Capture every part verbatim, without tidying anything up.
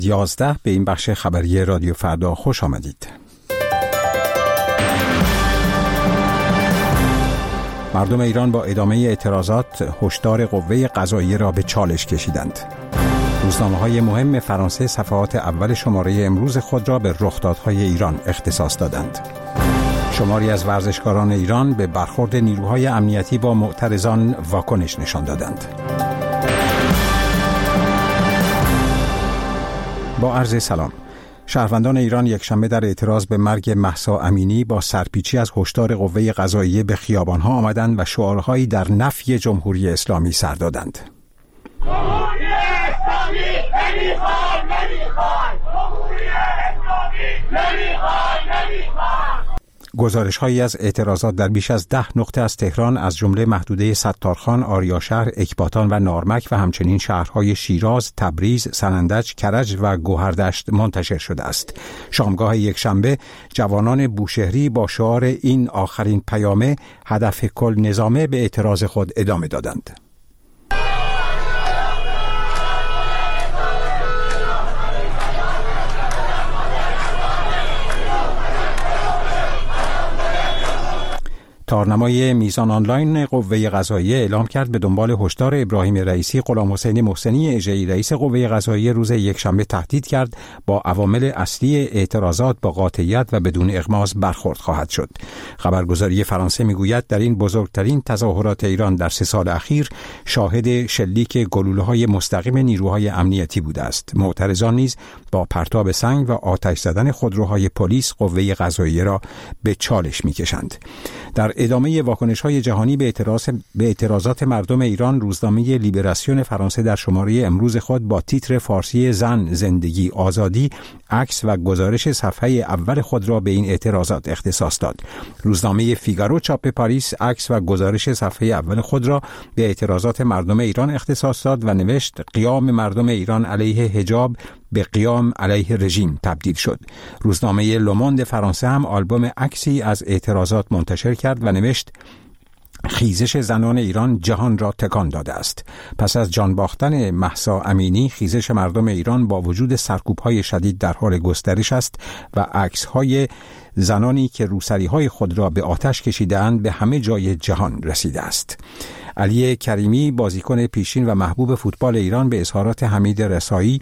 یازده به این بخش خبری رادیو فردا خوش آمدید. مردم ایران با ادامه اعتراضات هشدار قوه قضاییه را به چالش کشیدند. روزنامه‌های مهم فرانسه صفحات اول شماره امروز خود را به رخدادهای ایران اختصاص دادند. شماری از ورزشکاران ایران به برخورد نیروهای امنیتی با معترضان واکنش نشان دادند. با عرض سلام. شهروندان ایران یکشنبه در اعتراض به مرگ مهسا امینی با سرپیچی از هشدار قوه قضاییه به خیابان‌ها آمدند و شعارهایی در نفی جمهوری اسلامی سر دادند. جمهوری اسلامی نمیخواد نمیخواد جمهوری اسلامی نمیخواد نمیخواد. گزارش‌هایی از اعتراضات در بیش از ده نقطه از تهران از جمله محدوده ستارخان، آریاشهر، اکباتان و نارمک و همچنین شهرهای شیراز، تبریز، سنندج، کرج و گوهردشت منتشر شده است. شامگاه یکشنبه جوانان بوشهری با شعار این آخرین پیامه هدف کل نظامه به اعتراض خود ادامه دادند. تارنمای میزان آنلاین قوه قضاییه اعلام کرد به دنبال هشدار ابراهیم رئیسی غلام حسین محسنی اژه‌ای رئیس قوه قضاییه روز یکشنبه تهدید کرد با عوامل اصلی اعتراضات با قاطعیت و بدون اغماض برخورد خواهد شد. خبرگزاری فرانسه میگوید در این بزرگترین تظاهرات ایران در سه سال اخیر شاهد شلیک گلوله‌های مستقیم نیروهای امنیتی بوده است. معترضان نیز با پرتاب سنگ و آتش زدن خودروهای پلیس قوه قضاییه را به چالش میکشند. در ادامه واکنش‌های جهانی به اعتراض به اعتراضات مردم ایران، روزنامه لیبراسیون فرانسه در شماره امروز خود با تیتر فارسی زن، زندگی، آزادی عکس و گزارش صفحه اول خود را به این اعتراضات اختصاص داد. روزنامه فیگارو چاپ پاریس عکس و گزارش صفحه اول خود را به اعتراضات مردم ایران اختصاص داد و نوشت قیام مردم ایران علیه حجاب به قیام علیه رژیم تبدیل شد. روزنامه لوموند فرانسه هم آلبوم عکسی از اعتراضات منتشر کرد و نوشت خیزش زنان ایران جهان را تکان داده است. پس از جان باختن مهسا امینی، خیزش مردم ایران با وجود سرکوب‌های شدید در حال گسترش است و عکس‌های زنانی که روسری‌های خود را به آتش کشیده‌اند به همه جای جهان رسیده است. علی کریمی، بازیکن پیشین و محبوب فوتبال ایران، به اظهارات حمید رسایی،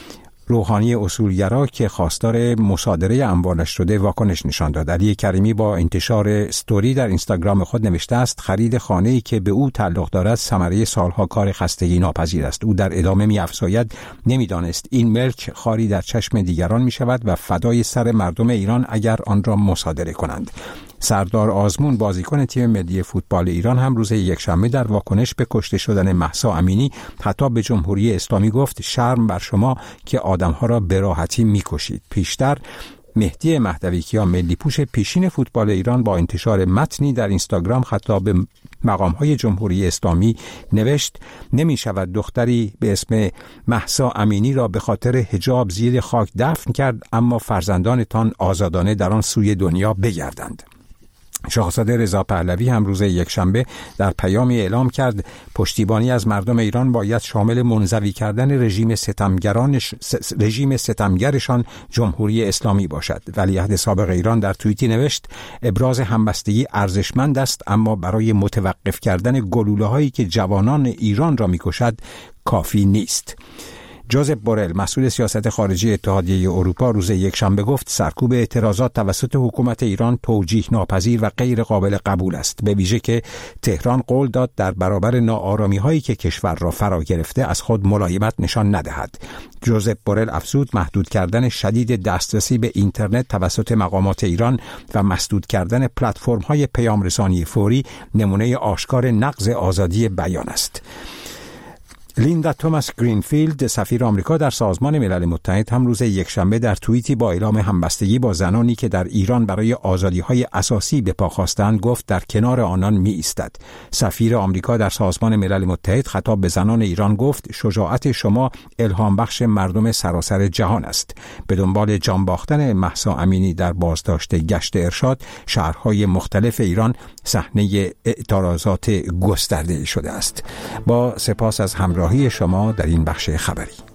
روحانی اصولگرا که خواستار مصادره اموالش شده، واکنش نشان داد. علی کریمی با انتشار استوری در اینستاگرام خود نوشته است خرید خانه‌ای که به او تعلق دارد ثمره سالها کار خستگی ناپذیر است. او در ادامه می‌افزاید نمی‌دانست این ملک خاری در چشم دیگران می‌شود و فدای سر مردم ایران اگر آن را مصادره کنند. سردار آزمون، بازیکن تیم ملی فوتبال ایران، هم روز یکشنبه در واکنش به کشته شدن مهسا امینی خطاب به جمهوری اسلامی گفت شرم بر شما که آدم‌ها را به راحتی می‌کشید. پیشتر مهدی مهدویکیا، ملی پوش پیشین فوتبال ایران، با انتشار متنی در اینستاگرام خطاب به مقام‌های جمهوری اسلامی نوشت نمی شود دختری به اسم مهسا امینی را به خاطر حجاب زیر خاک دفن کرد، اما فرزندانتان آزادانه در آن سوی دنیا بگردند. شاهزاده رضا پهلوی هم روز یکشنبه در پیامی اعلام کرد پشتیبانی از مردم ایران باید شامل منزوی کردن رژیم ستمگرانش رژیم ستمگرشان جمهوری اسلامی باشد. ولیعهد سابق ایران در توییتی نوشت ابراز همبستگی ارزشمند است، اما برای متوقف کردن گلوله‌هایی که جوانان ایران را می‌کشد کافی نیست. جوزپ بورل، مسئول سیاست خارجی اتحادیه اروپا، روز یکشنبه گفت سرکوب اعتراضات توسط حکومت ایران توجیه ناپذیر و غیر قابل قبول است، به ویژه که تهران قول داد در برابر ناآرامی‌هایی که کشور را فرا گرفته از خود ملایمت نشان ندهد. جوزپ بورل افزود محدود کردن شدید دسترسی به اینترنت توسط مقامات ایران و مسدود کردن پلتفرم‌های پیام‌رسانی فوری نمونه آشکار نقض آزادی بیان است. لیندا توماس گرینفیلد، سفیر آمریکا در سازمان ملل متحد، هم روز یکشنبه در توییتی با اعلام همبستگی با زنانی که در ایران برای آزادی‌های اساسی به پا خواستند گفت در کنار آنان می‌ایستد. سفیر آمریکا در سازمان ملل متحد خطاب به زنان ایران گفت شجاعت شما الهام بخش مردم سراسر جهان است. به دنبال جان باختن مهسا امینی در بازداشت گشت ارشاد، شهرهای مختلف ایران صحنه اعتراضات گسترده شده است. با سپاس از همراهی شما در این بخش خبری.